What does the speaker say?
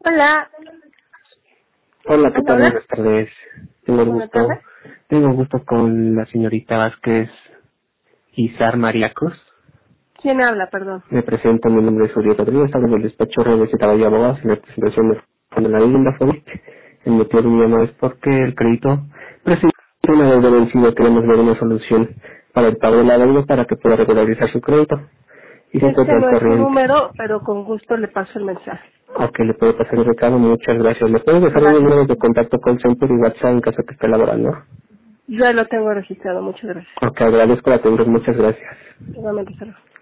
Hola. Hola, ¿qué tal? Hola. Buenas tardes. Buenas tardes. Tengo gusto con la señorita Vázquez Izar Mariacos. ¿Quién habla, perdón? Me presento, mi nombre es Uriel Rodríguez, hablo del despacho de Caballo Abogados en la presentación de la vivienda FOBIC. El motivo de mi llamada es porque el crédito presenta una deuda vencida. Queremos ver una solución para el pago de la deuda para que pueda regularizar su crédito y se Este encuentre al no es su corriente. número, pero con gusto le paso el mensaje. Ok, le puedo pasar el recado, muchas gracias. ¿Le puedo dejar un Gracias. número de contacto con Center y WhatsApp en caso que esté laborando? Ya lo tengo registrado, muchas gracias. Ok, agradezco la atención, muchas gracias. Igualmente, hasta luego.